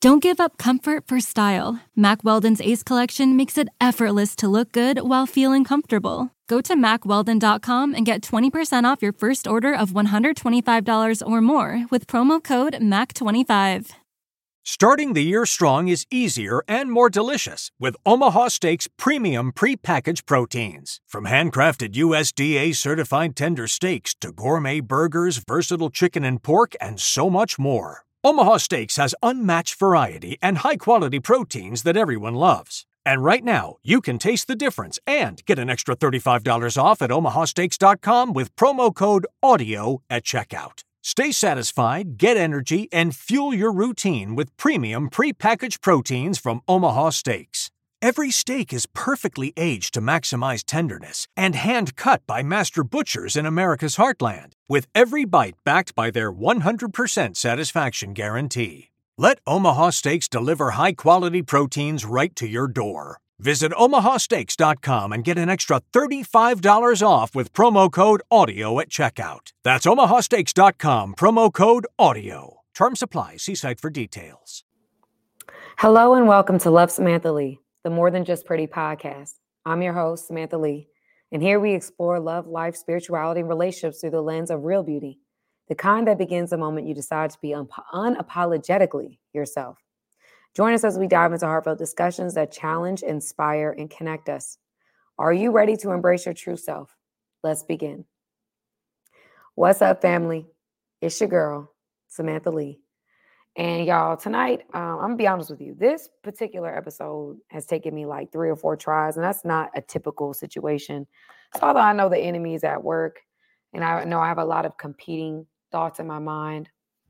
Don't give up comfort for style. Mack Weldon's Ace Collection makes it effortless to look good while feeling comfortable. Go to MackWeldon.com and get 20% off your first order of $125 or more with promo code MAC25. Starting the year strong is easier and more delicious with Omaha Steaks premium prepackaged proteins. From handcrafted USDA-certified tender steaks to gourmet burgers, versatile chicken and pork, and so much more. Omaha Steaks has unmatched variety and high-quality proteins that everyone loves. And right now, you can taste the difference and get an extra $35 off at omahasteaks.com with promo code AUDIO at checkout. Stay satisfied, get energy, and fuel your routine with premium prepackaged proteins from Omaha Steaks. Every steak is perfectly aged to maximize tenderness and hand-cut by master butchers in America's heartland, with every bite backed by their 100% satisfaction guarantee. Let Omaha Steaks deliver high-quality proteins right to your door. Visit omahasteaks.com and get an extra $35 off with promo code AUDIO at checkout. That's omahasteaks.com, promo code AUDIO. Terms apply. See site for details. Hello and welcome to Love Samantha Lee, the More Than Just Pretty podcast. I'm your host, Samantha Lee, and here we explore love, life, spirituality, and relationships through the lens of real beauty, the kind that begins the moment you decide to be unapologetically yourself. Join us as we dive into heartfelt discussions that challenge, inspire, and connect us. Are you ready to embrace your true self? Let's begin. What's up, family? It's your girl, Samantha Lee. And y'all, tonight, I'm going to be honest with you. This particular episode has taken me like 3 or 4 tries, and that's not a typical situation. So although I know the enemy is at work, and I know I have a lot of competing thoughts in my mind,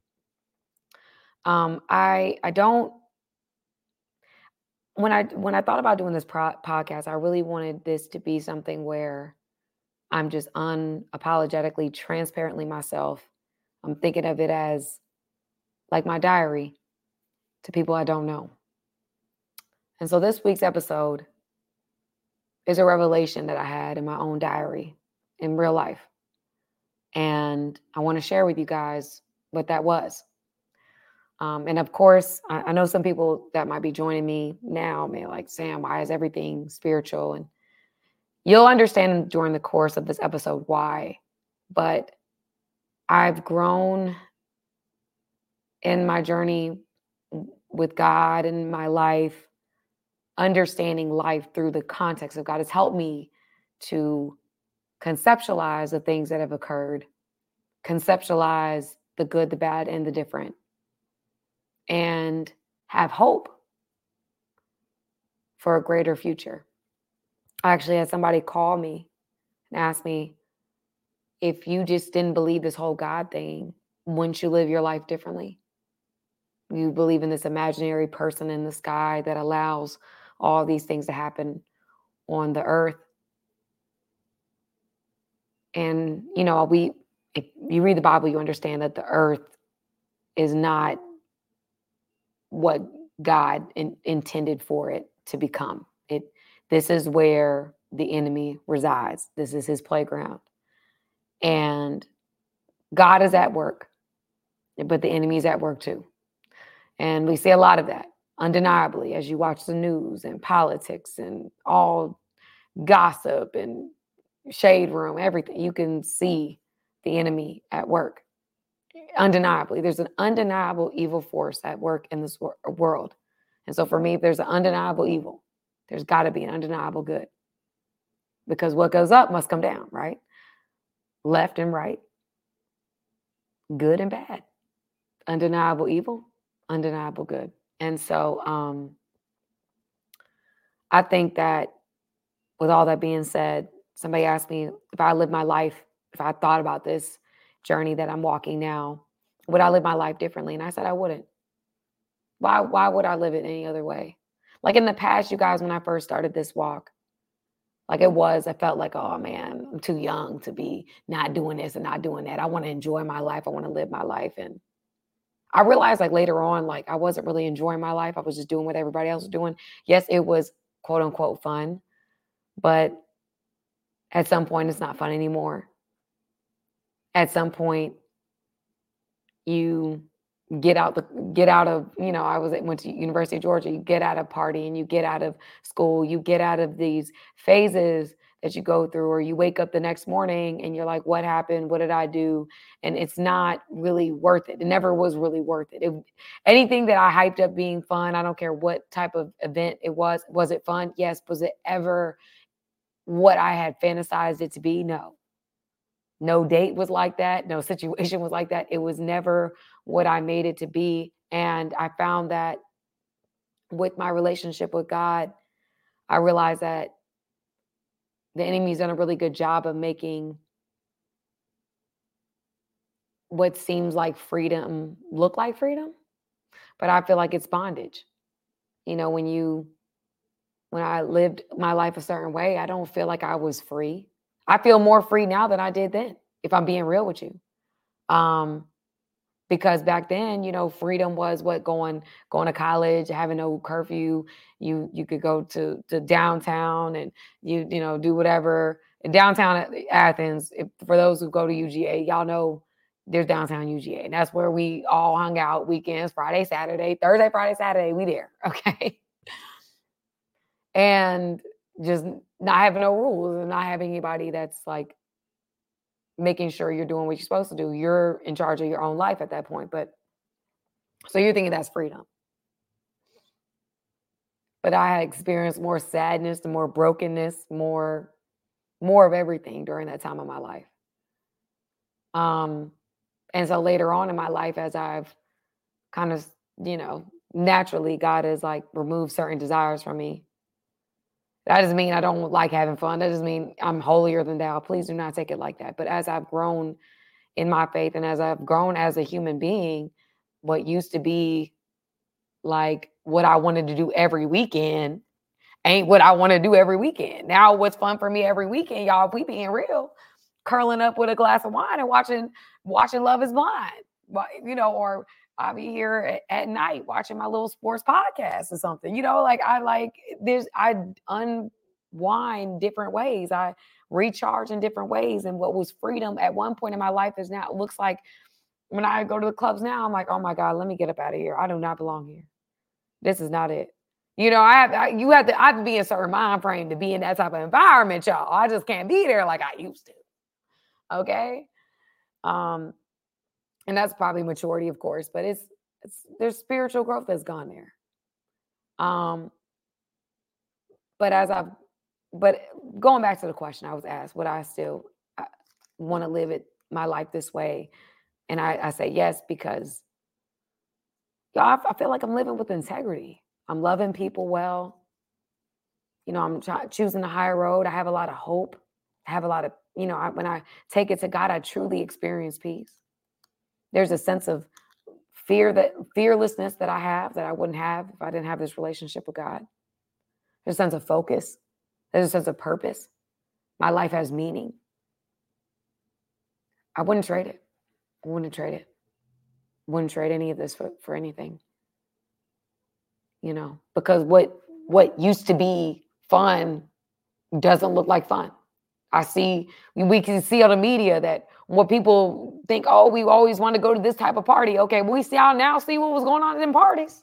I don't. When I thought about doing this podcast, I really wanted this to be something where I'm just unapologetically, transparently myself. I'm thinking of it as like my diary to people I don't know. And so this week's episode is a revelation that I had in my own diary in real life. And I want to share with you guys what that was. And of course, I know some people that might be joining me now may like, Sam, why is everything spiritual? And you'll understand during the course of this episode why. But I've grown in my journey with God and my life, understanding life through the context of God has helped me to conceptualize the things that have occurred, conceptualize the good, the bad, and the different, and have hope for a greater future. I actually had somebody call me and ask me, if you just didn't believe this whole God thing, wouldn't you live your life differently? You believe in this imaginary person in the sky that allows all these things to happen on the earth. And, you know, if you read the Bible, you understand that the earth is not what God intended for it to become. This is where the enemy resides. This is his playground. And God is at work, but the enemy is at work too. And we see a lot of that, undeniably, as you watch the news and politics and all gossip and shade room, everything. You can see the enemy at work. Undeniably, there's an undeniable evil force at work in this world. And so for me, if there's an undeniable evil, there's got to be an undeniable good. Because what goes up must come down, right? Left and right, good and bad, undeniable evil, undeniable good. And so I think that with all that being said, somebody asked me if I lived my life, if I thought about this journey that I'm walking now, would I live my life differently? And I said I wouldn't. Why would I live it any other way? Like in the past, you guys, when I first started this walk, like I felt like, oh man, I'm too young to be not doing this and not doing that. I want to enjoy my life. I want to live my life. And I realized like later on, like I wasn't really enjoying my life. I was just doing what everybody else was doing. Yes, it was quote unquote fun, but at some point it's not fun anymore. At some point you get out of, I went to University of Georgia. You get out of partying, you get out of school, you get out of these phases that you go through, or you wake up the next morning and you're like, what happened? What did I do? And it's not really worth it. It never was really worth it. Anything that I hyped up being fun, I don't care what type of event it was. Was it fun? Yes. Was it ever what I had fantasized it to be? No. No date was like that. No situation was like that. It was never what I made it to be. And I found that with my relationship with God, I realized that the enemy's done a really good job of making what seems like freedom look like freedom. But I feel like it's bondage. When I lived my life a certain way, I don't feel like I was free. I feel more free now than I did then, if I'm being real with you. Because back then, freedom was going to college, having no curfew. You could go to downtown and you do whatever. In downtown Athens, for those who go to UGA, y'all know there's downtown UGA. And that's where we all hung out weekends, Friday, Saturday, Thursday, Friday, Saturday, we there. Okay. And just not having no rules and not having anybody that's like making sure you're doing what you're supposed to do. You're in charge of your own life at that point. But so you're thinking that's freedom. But I had experienced more sadness, more brokenness, more of everything during that time of my life. And so later on in my life, as I've kind of, naturally God has like removed certain desires from me. That doesn't mean I don't like having fun. That doesn't mean I'm holier than thou. Please do not take it like that. But as I've grown in my faith and as I've grown as a human being, what used to be like what I wanted to do every weekend ain't what I want to do every weekend. Now what's fun for me every weekend, y'all, if we being real, curling up with a glass of wine and watching Love is Blind, or I'll be here at night watching my little sports podcast or something, I unwind different ways. I recharge in different ways. And what was freedom at one point in my life is now, it looks like when I go to the clubs now, I'm like, oh my God, let me get up out of here. I do not belong here. This is not it. I have to be in a certain mind frame to be in that type of environment, y'all. I just can't be there like I used to. Okay. And that's probably maturity, of course, but there's spiritual growth that's gone there. But going back to the question I was asked, would I still want to live my life this way? And I say yes, because I feel like I'm living with integrity. I'm loving people well. I'm choosing the higher road. I have a lot of hope. I have a lot of, when I take it to God, I truly experience peace. There's a sense of fearlessness that I have that I wouldn't have if I didn't have this relationship with God. There's a sense of focus. There's a sense of purpose. My life has meaning. I wouldn't trade it. I wouldn't trade it. Wouldn't trade any of this for anything. Because what used to be fun doesn't look like fun. We can see on the media that what people think, oh, we always want to go to this type of party. Okay, we see what was going on in parties.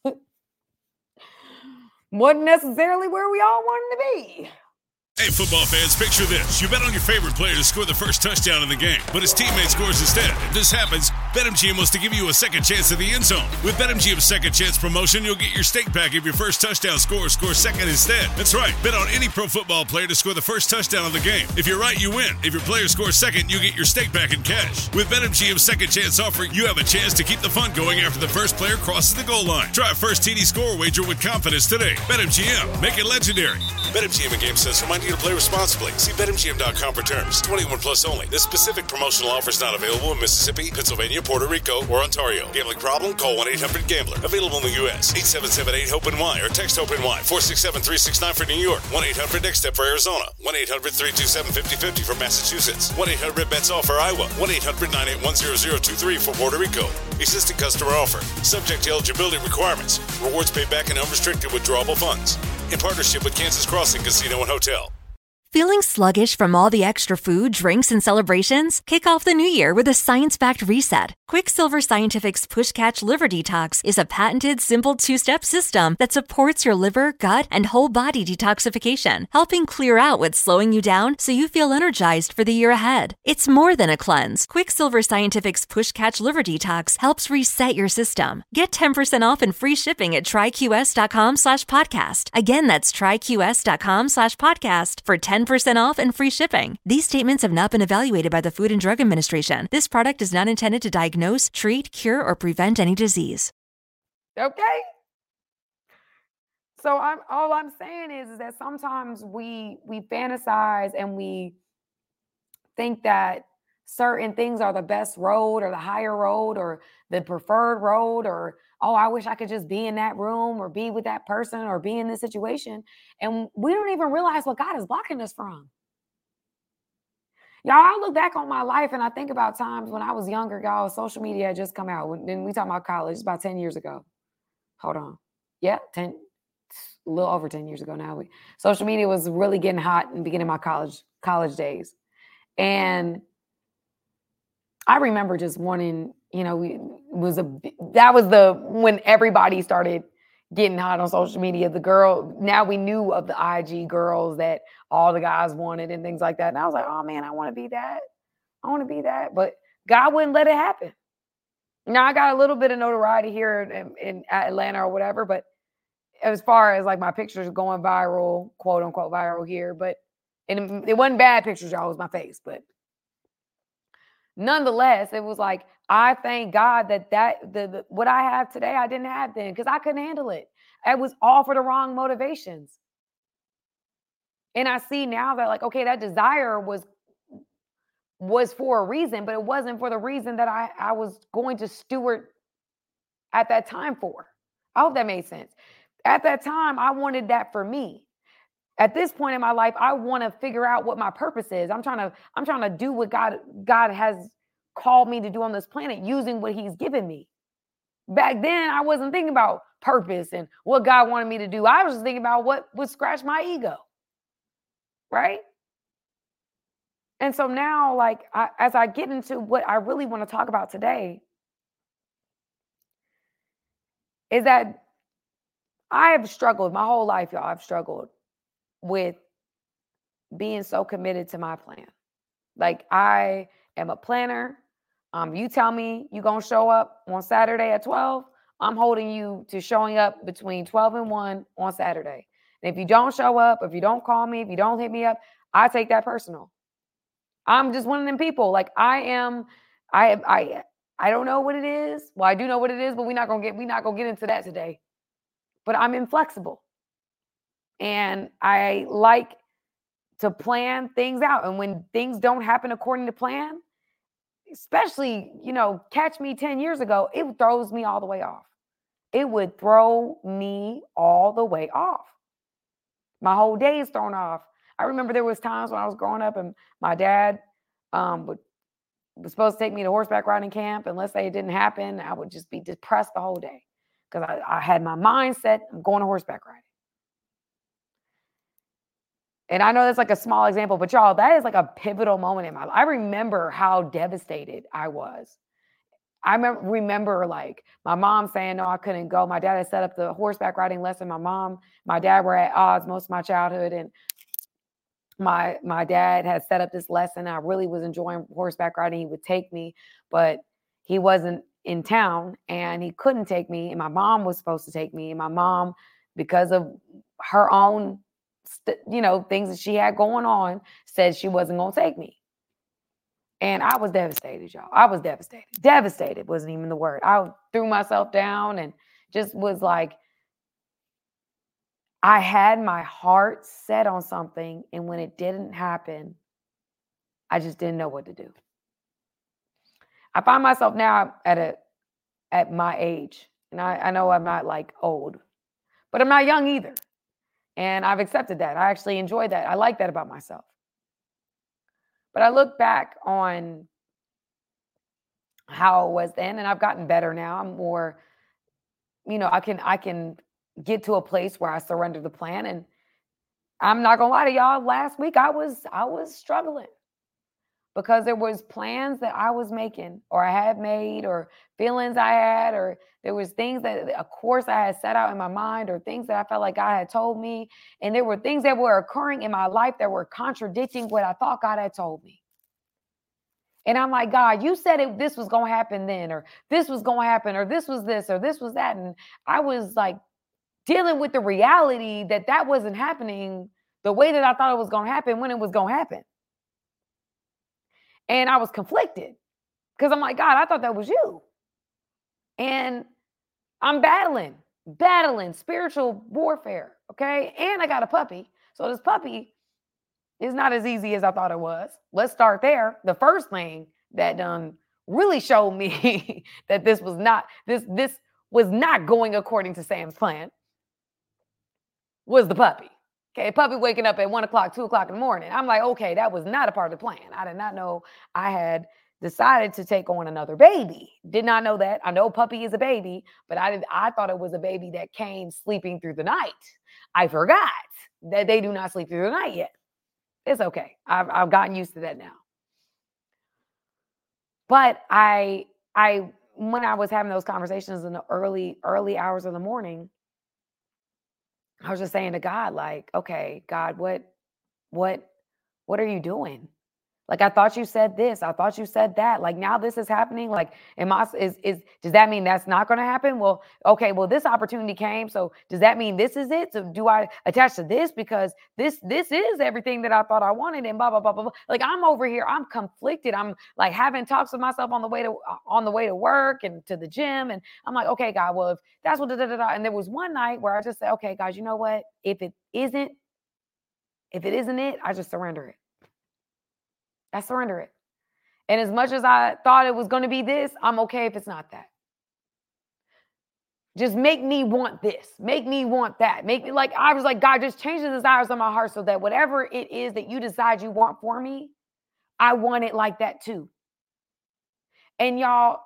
Wasn't necessarily where we all wanted to be. Hey, football fans, picture this. You bet on your favorite player to score the first touchdown in the game, but his teammate scores instead. If this happens, BetMGM wants to give you a second chance at the end zone. With BetMGM's second chance promotion, you'll get your stake back if your first touchdown scores second instead. That's right. Bet on any pro football player to score the first touchdown of the game. If you're right, you win. If your player scores second, you get your stake back in cash. With BetMGM's second chance offer, you have a chance to keep the fun going after the first player crosses the goal line. Try a first TD score wager with confidence today. BetMGM. Make it legendary. BetMGM and GameSense remind you to play responsibly. See BetMGM.com for terms. 21 plus only. This specific promotional offer is not available in Mississippi, Pennsylvania, Puerto Rico, or Ontario. Gambling problem? Call 1-800-GAMBLER. Available in the U.S. 877-8-HOPE-NY or text HOPE-NY 467-369 for New York. 1-800-NEXT-STEP for Arizona. 1-800-327-5050 for Massachusetts. 1-800-BETS-OFF for Iowa. 1-800-981-0023 for Puerto Rico. Existing customer offer. Subject to eligibility requirements. Rewards paid back in unrestricted withdrawable funds. In partnership with Kansas Crossing Casino and Hotel. Feeling sluggish from all the extra food, drinks, and celebrations? Kick off the new year with a science-backed reset. Quicksilver Scientific's Push Catch Liver Detox is a patented, simple 2-step system that supports your liver, gut, and whole body detoxification, helping clear out what's slowing you down so you feel energized for the year ahead. It's more than a cleanse. Quicksilver Scientific's Push Catch Liver Detox helps reset your system. Get 10% off and free shipping at tryqs.com/podcast. Again, that's tryqs.com/podcast for 10% off and free shipping. These statements have not been evaluated by the Food and Drug Administration. This product is not intended to diagnose, treat, cure, or prevent any disease. Okay. So all I'm saying is that sometimes we fantasize and we think that certain things are the best road or the higher road or the preferred road, or, oh, I wish I could just be in that room or be with that person or be in this situation. And we don't even realize what God is blocking us from. Y'all, I look back on my life and I think about times when I was younger, y'all, social media had just come out. Then we talk about college, it's about 10 years ago. Hold on. Yeah, a little over 10 years ago now. Social media was really getting hot in the beginning of my college days. And I remember just wanting, when everybody started getting hot on social media. Now we knew of the IG girls that all the guys wanted and things like that. And I was like, oh man, I want to be that. But God wouldn't let it happen. Now I got a little bit of notoriety here in Atlanta or whatever, but as far as like my pictures going viral, quote unquote viral here, but it wasn't bad pictures, y'all, it was my face, but nonetheless, it was like, I thank God that what I have today, I didn't have then because I couldn't handle it. It was all for the wrong motivations. And I see now that, like, okay, that desire was for a reason, but it wasn't for the reason that I was going to steward at that time for. I hope that made sense. At that time, I wanted that for me. At this point in my life, I want to figure out what my purpose is. I'm trying to do what God has called me to do on this planet using what he's given me. Back then, I wasn't thinking about purpose and what God wanted me to do. I was just thinking about what would scratch my ego. Right? And so now, like, as I get into what I really want to talk about today, is that I have struggled my whole life, y'all. I've struggled with being so committed to my plan. Like, I am a planner. You tell me you're going to show up on Saturday at 12. I'm holding you to showing up between 12 and 1 on Saturday. And if you don't show up, if you don't call me, if you don't hit me up, I take that personal. I'm just one of them people. Like, I don't know what it is. Well, I do know what it is, but we're not gonna get into that today. But I'm inflexible. And I like to plan things out. And when things don't happen according to plan, especially, catch me 10 years ago, it throws me all the way off. It would throw me all the way off. My whole day is thrown off. I remember there was times when I was growing up and my dad was supposed to take me to horseback riding camp. And let's say it didn't happen, I would just be depressed the whole day because I had my mind set, I'm going to horseback riding. And I know that's like a small example, but y'all, that is like a pivotal moment in my life. I remember how devastated I was. I remember like my mom saying, no, I couldn't go. My dad had set up the horseback riding lesson. My dad were at odds most of my childhood. And my dad had set up this lesson. I really was enjoying horseback riding. He would take me, but he wasn't in town and he couldn't take me. And my mom was supposed to take me. And my mom, because of her own things that she had going on, said she wasn't going to take me. And I was devastated, y'all. I was devastated. Devastated wasn't even the word. I threw myself down and just was like, I had my heart set on something. And when it didn't happen, I just didn't know what to do. I find myself now at my age, and I know I'm not like old, but I'm not young either. And I've accepted that. I actually enjoy that. I like that about myself. But I look back on how it was then, and I've gotten better now. I'm more, I can get to a place where I surrender the plan. And I'm not gonna lie to y'all. Last week I was struggling because there was plans that I was making or I had made or feelings I had, or there was things that a course I had set out in my mind or things that I felt like God had told me. And there were things that were occurring in my life that were contradicting what I thought God had told me. And I'm like, God, you said this was going to happen then, or this was going to happen, or this was this, or this was that. And I was like dealing with the reality that that wasn't happening the way that I thought it was going to happen when it was going to happen. And I was conflicted because I'm like, God, I thought that was you. And I'm battling spiritual warfare. Okay. And I got a puppy. So this puppy is not as easy as I thought it was. Let's start there. The first thing that really showed me that this was not going according to Sam's plan was the puppy. Okay, puppy waking up at 1 o'clock, 2 o'clock in the morning. I'm like, okay, that was not a part of the plan. I did not know I had decided to take on another baby. Did not know that. I know puppy is a baby, but I thought it was a baby that came sleeping through the night. I forgot that they do not sleep through the night yet. It's okay. I've gotten used to that now. But I when I was having those conversations in the early hours of the morning, I was just saying to God, like, okay, God, what are you doing? Like, I thought you said this. I thought you said that. Like, now this is happening. Like, does that mean that's not going to happen? Well, okay, well, this opportunity came. So does that mean this is it? So do I attach to this because this is everything that I thought I wanted and blah, blah, blah, blah, blah. Like, I'm over here. I'm conflicted. I'm like having talks with myself on the way to work and to the gym. And I'm like, okay, God, well, if that's what, and there was one night where I just said, okay, guys, you know what? If it isn't it, I just surrender it. I surrender it. And as much as I thought it was going to be this, I'm okay if it's not that. Just make me want this. Make me want that. Make me like, I was like, God, just change the desires of my heart so that whatever it is that you decide you want for me, I want it like that too. And y'all,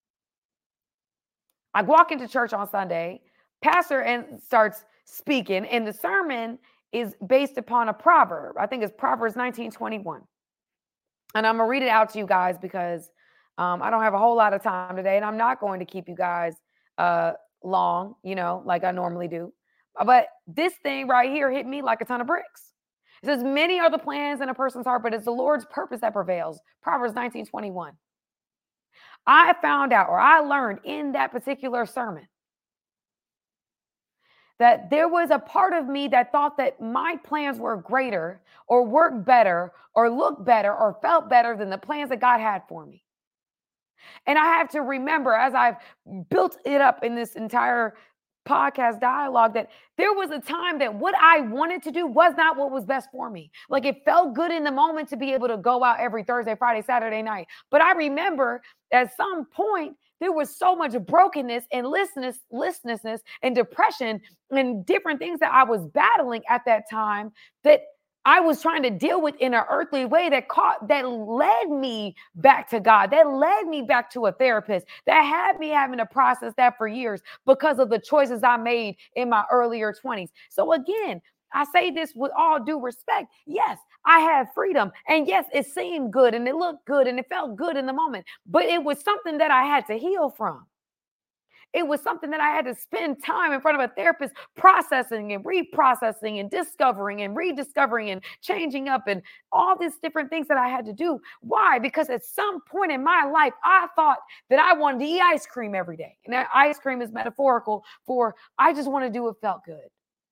I walk into church on Sunday, pastor starts speaking, and the sermon is based upon a proverb. I think it's Proverbs 19:21. And I'm going to read it out to you guys because I don't have a whole lot of time today. And I'm not going to keep you guys long, like I normally do. But this thing right here hit me like a ton of bricks. It says, many are the plans in a person's heart, but it's the Lord's purpose that prevails. Proverbs 19:21. I found out, or I learned in that particular sermon, that there was a part of me that thought that my plans were greater or worked better or looked better or felt better than the plans that God had for me. And I have to remember, as I've built it up in this entire podcast dialogue, that there was a time that what I wanted to do was not what was best for me. Like, it felt good in the moment to be able to go out every Thursday, Friday, Saturday night. But I remember at some point, there was so much brokenness and listlessness and depression and different things that I was battling at that time that I was trying to deal with in an earthly way that led me back to God, that led me back to a therapist, that had me having to process that for years because of the choices I made in my earlier 20s. So again, I say this with all due respect. Yes, I have freedom. And yes, it seemed good and it looked good and it felt good in the moment. But it was something that I had to heal from. It was something that I had to spend time in front of a therapist processing and reprocessing and discovering and rediscovering and changing up and all these different things that I had to do. Why? Because at some point in my life, I thought that I wanted to eat ice cream every day. And that ice cream is metaphorical for I just want to do what felt good.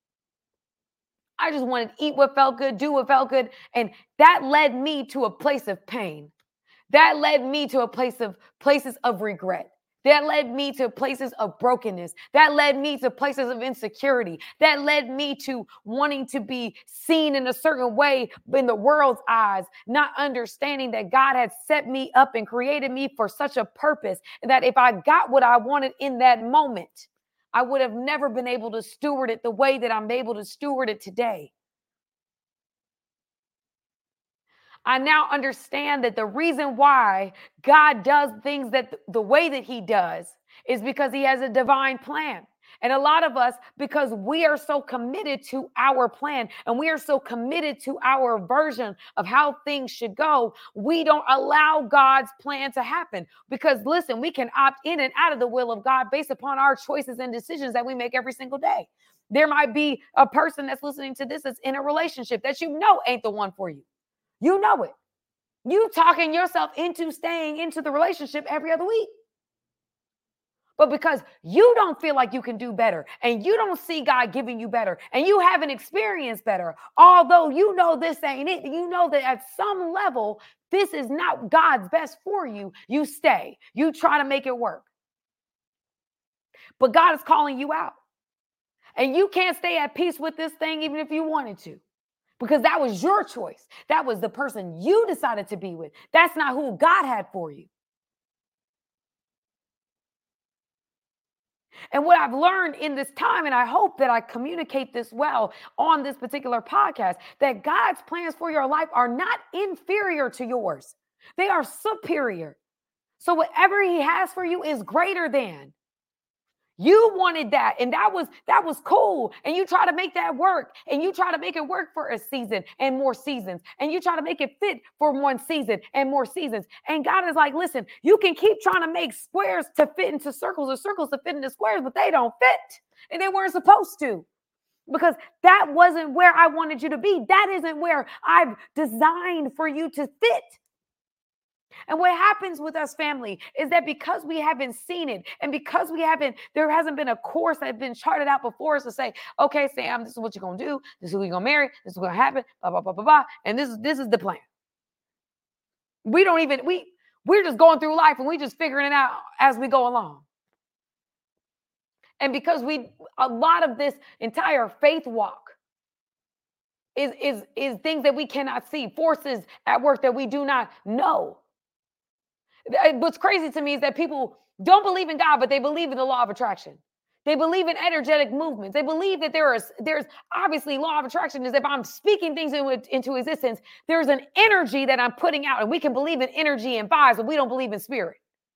I just wanted to eat what felt good, do what felt good. And that led me to a place of pain. That led me to places of regret. That led me to places of brokenness. That led me to places of insecurity. That led me to wanting to be seen in a certain way in the world's eyes, not understanding that God had set me up and created me for such a purpose, and that if I got what I wanted in that moment, I would have never been able to steward it the way that I'm able to steward it today. I now understand that the reason why God does things that the way that he does is because he has a divine plan. And a lot of us, because we are so committed to our plan and we are so committed to our version of how things should go, we don't allow God's plan to happen. Because listen, we can opt in and out of the will of God based upon our choices and decisions that we make every single day. There might be a person that's listening to this that's in a relationship that you know ain't the one for you. You know it. You talking yourself into staying into the relationship every other week. But because you don't feel like you can do better and you don't see God giving you better and you haven't experienced better, although you know this ain't it, you know that at some level, this is not God's best for you, you stay. You try to make it work. But God is calling you out. And you can't stay at peace with this thing even if you wanted to. Because that was your choice. That was the person you decided to be with. That's not who God had for you. And what I've learned in this time, and I hope that I communicate this well on this particular podcast, that God's plans for your life are not inferior to yours. They are superior. So whatever he has for you is greater than. You wanted that, and that was cool. And you try to make that work, and you try to make it work for a season and more seasons, and you try to make it fit for one season and more seasons. And God is like, listen, you can keep trying to make squares to fit into circles or circles to fit into squares, but they don't fit, and they weren't supposed to. Because that wasn't where I wanted you to be. That isn't where I've designed for you to fit. And what happens with us, family, is that because we haven't seen it and because there hasn't been a course that has been charted out before us to say, okay, Sam, this is what you're going to do. This is who you're going to marry. This is what's going to happen, blah, blah, blah, blah, blah. And this is the plan. We're just going through life and we just figuring it out as we go along. And because a lot of this entire faith walk is things that we cannot see, forces at work that we do not know. What's crazy to me is that people don't believe in God, but they believe in the law of attraction. They believe in energetic movements. They believe that there's obviously law of attraction is if I'm speaking things into existence, there's an energy that I'm putting out. And we can believe in energy and vibes, but we don't believe in spirit.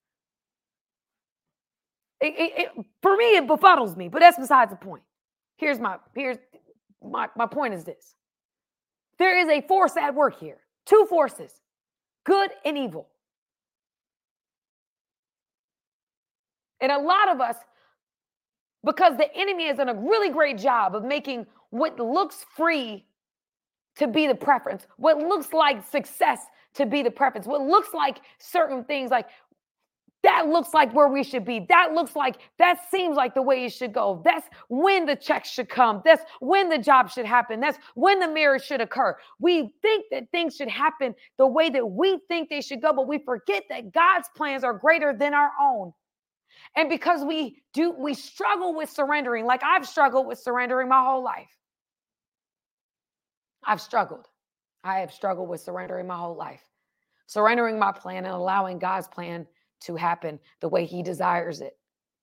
For me, it befuddles me, but that's besides the point. Here's my point is this. There is a force at work here. Two forces, good and evil. And a lot of us, because the enemy has done a really great job of making what looks free to be the preference, what looks like success to be the preference, what looks like certain things like that looks like where we should be. That seems like the way it should go. That's when the checks should come. That's when the job should happen. That's when the marriage should occur. We think that things should happen the way that we think they should go, but we forget that God's plans are greater than our own. And because we struggle with surrendering, like I've struggled with surrendering my whole life. I have struggled with surrendering my whole life. Surrendering my plan and allowing God's plan to happen the way he desires it.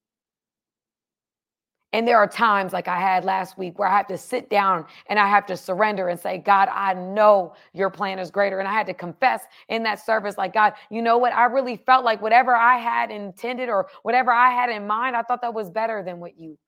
And there are times like I had last week where I have to sit down and I have to surrender and say, God, I know your plan is greater. And I had to confess in that service, like, God, you know what? I really felt like whatever I had intended or whatever I had in mind, I thought that was better than what you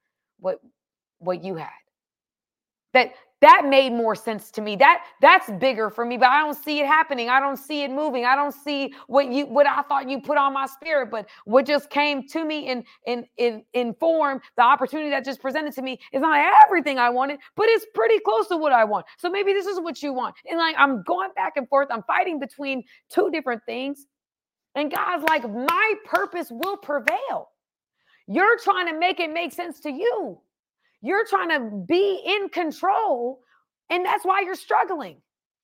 had. That made more sense to me. That's bigger for me, but I don't see it happening. I don't see it moving. I don't see what I thought you put on my spirit, but what just came to me in form, the opportunity that just presented to me is not everything I wanted, but it's pretty close to what I want. So maybe this is what you want. And like, I'm going back and forth. I'm fighting between two different things. And God's like, my purpose will prevail. You're trying to make it make sense to you. You're trying to be in control, and that's why you're struggling.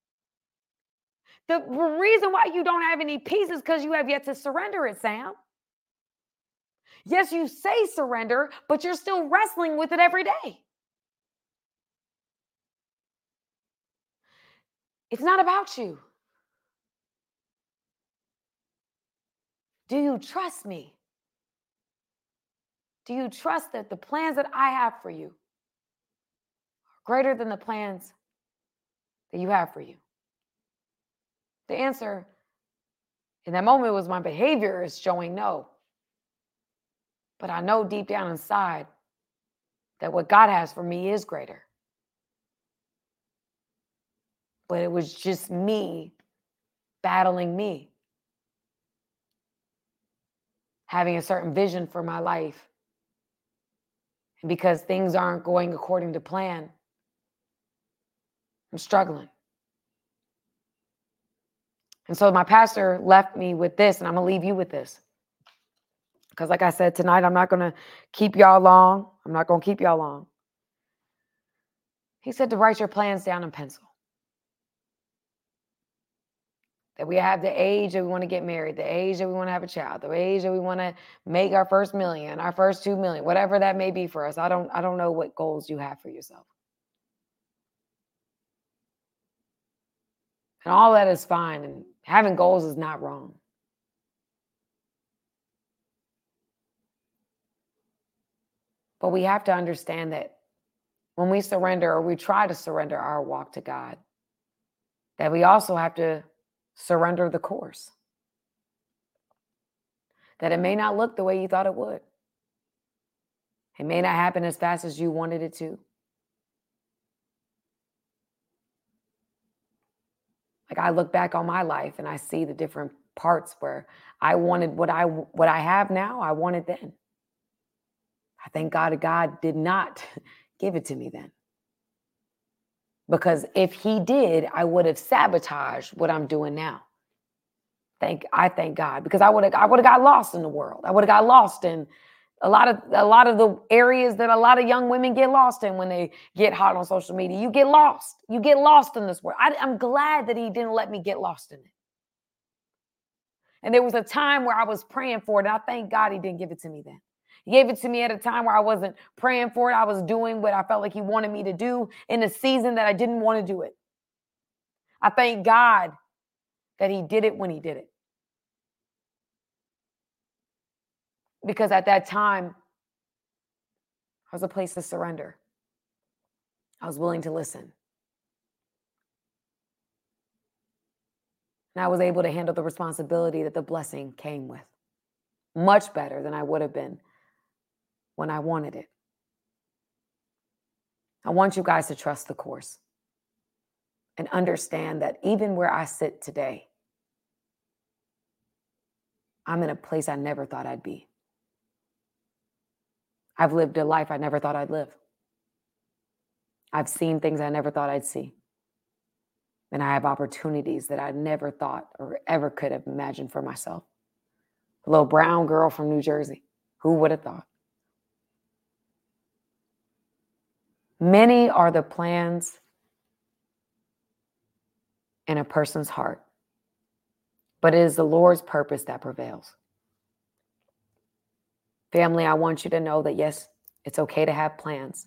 The reason why you don't have any peace is because you have yet to surrender it, Sam. Yes, you say surrender, but you're still wrestling with it every day. It's not about you. Do you trust me? Do you trust that the plans that I have for you are greater than the plans that you have for you? The answer in that moment was my behavior is showing no. But I know deep down inside that what God has for me is greater. But it was just me battling me, having a certain vision for my life. And because things aren't going according to plan, I'm struggling. And so my pastor left me with this, and I'm going to leave you with this. Because like I said, tonight, I'm not going to keep y'all long. I'm not going to keep y'all long. He said to write your plans down in pencil. That we have the age that we want to get married, the age that we want to have a child, the age that we want to make our first million, our first 2 million, whatever that may be for us. I don't know what goals you have for yourself. And all that is fine. And having goals is not wrong. But we have to understand that when we surrender or we try to surrender our walk to God, that we also have to surrender the course. That it may not look the way you thought it would. It may not happen as fast as you wanted it to. Like I look back on my life and I see the different parts where I wanted what I have now, I wanted then. I thank God did not give it to me then. Because if he did, I would have sabotaged what I'm doing now. I thank God, because I would have got lost in the world. I would have got lost in a lot of the areas that a lot of young women get lost in when they get hot on social media. You get lost. You get lost in this world. I'm glad that he didn't let me get lost in it. And there was a time where I was praying for it, and I thank God he didn't give it to me then. He gave it to me at a time where I wasn't praying for it. I was doing what I felt like he wanted me to do in a season that I didn't want to do it. I thank God that he did it when he did it. Because at that time, I was a place to surrender. I was willing to listen. And I was able to handle the responsibility that the blessing came with. Much better than I would have been when I wanted it. I want you guys to trust the course and understand that even where I sit today, I'm in a place I never thought I'd be. I've lived a life I never thought I'd live. I've seen things I never thought I'd see. And I have opportunities that I never thought or ever could have imagined for myself. A little brown girl from New Jersey. Who would have thought? Many are the plans in a person's heart, but it is the Lord's purpose that prevails. Family, I want you to know that yes, it's okay to have plans,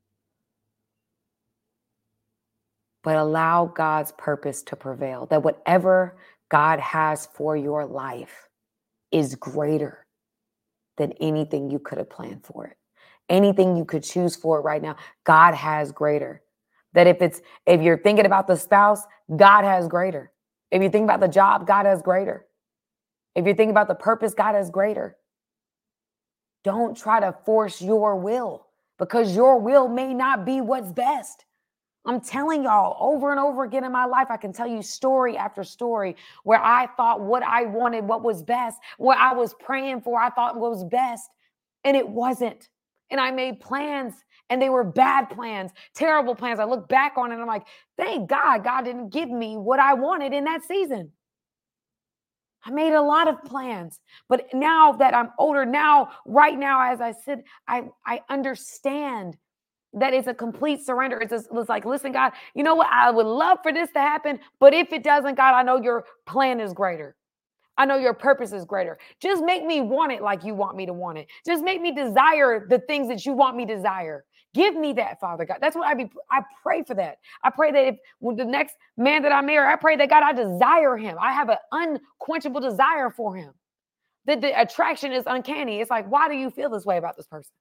but allow God's purpose to prevail. That whatever God has for your life is greater than anything you could have planned for it. Anything you could choose for it right now, God has greater. That if you're thinking about the spouse, God has greater. If you think about the job, God has greater. If you think about the purpose, God has greater. Don't try to force your will, because your will may not be what's best. I'm telling y'all over and over again in my life, I can tell you story after story where I thought what I wanted, what was best, what I was praying for, I thought was best, and it wasn't. And I made plans, and they were bad plans, terrible plans. I look back on it, and I'm like, thank God didn't give me what I wanted in that season. I made a lot of plans, but now that I'm older, right now, as I sit, I understand that it's a complete surrender. It's like, listen, God, you know what? I would love for this to happen, but if it doesn't, God, I know your plan is greater. I know your purpose is greater. Just make me want it like you want me to want it. Just make me desire the things that you want me to desire. Give me that, Father God. That's what I pray for that. I pray that when the next man that I marry, I pray that, God, I desire him. I have an unquenchable desire for him. That the attraction is uncanny. It's like, why do you feel this way about this person?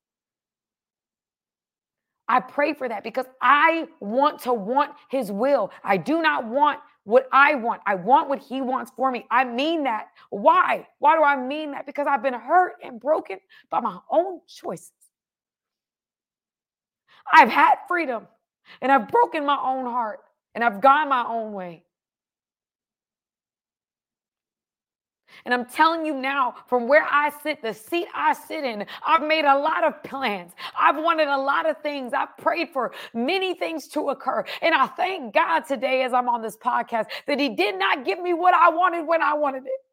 I pray for that because I want to want his will. I do not want what I want. I want what he wants for me. I mean that. Why? Why do I mean that? Because I've been hurt and broken by my own choices. I've had freedom, and I've broken my own heart, and I've gone my own way. And I'm telling you now, from where I sit, the seat I sit in, I've made a lot of plans. I've wanted a lot of things. I've prayed for many things to occur. And I thank God today as I'm on this podcast that he did not give me what I wanted when I wanted it.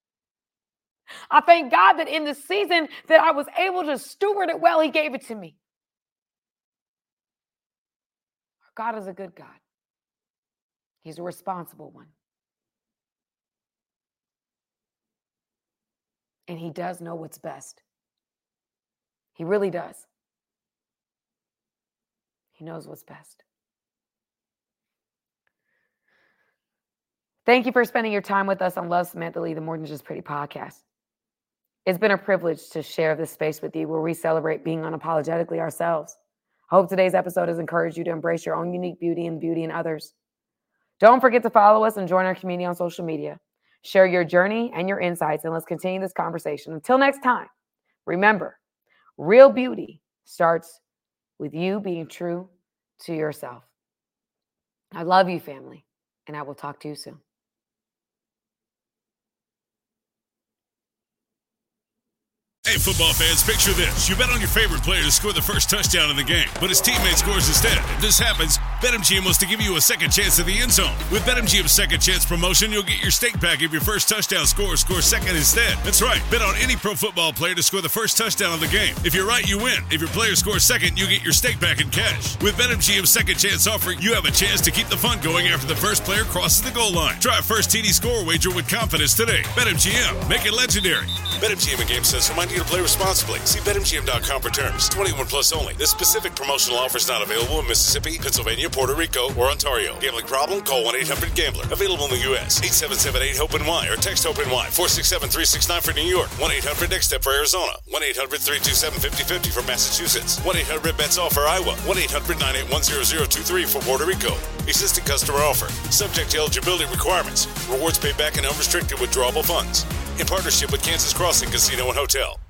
I thank God that in the season that I was able to steward it well, he gave it to me. God is a good God. He's a responsible one. And he does know what's best. He really does. He knows what's best. Thank you for spending your time with us on Love Samantha Lee, the More Than Just Pretty podcast. It's been a privilege to share this space with you where we celebrate being unapologetically ourselves. I hope today's episode has encouraged you to embrace your own unique beauty and beauty in others. Don't forget to follow us and join our community on social media. Share your journey and your insights, and let's continue this conversation. Until next time, remember, real beauty starts with you being true to yourself. I love you, family, and I will talk to you soon. Hey, football fans, picture this. You bet on your favorite player to score the first touchdown in the game, but his teammate scores instead. If this happens, BetMGM wants to give you a second chance at the end zone. With BetMGM's second chance promotion, you'll get your stake back if your first touchdown scorer scores second instead. That's right. Bet on any pro football player to score the first touchdown of the game. If you're right, you win. If your player scores second, you get your stake back in cash. With BetMGM's second chance offer, you have a chance to keep the fun going after the first player crosses the goal line. Try a first TD score wager with confidence today. BetMGM. Make it legendary. BetMGM and GameSense remind you to play responsibly. See BetMGM.com for terms. 21 plus only. This specific promotional offer is not available in Mississippi, Pennsylvania, Puerto Rico, or Ontario. Gambling problem? Call 1-800-GAMBLER. Available in the U.S. 877-8-HOPE-NY or text HOPE-NY 467-369 for New York. 1-800-NEXT-STEP for Arizona. 1-800-327-5050 for Massachusetts. 1-800-BETS-OFF for Iowa. 1-800-981-0023 for Puerto Rico. Existing customer offer. Subject to eligibility requirements. Rewards paid back in unrestricted withdrawable funds. In partnership with Kansas Crossing Casino and Hotel.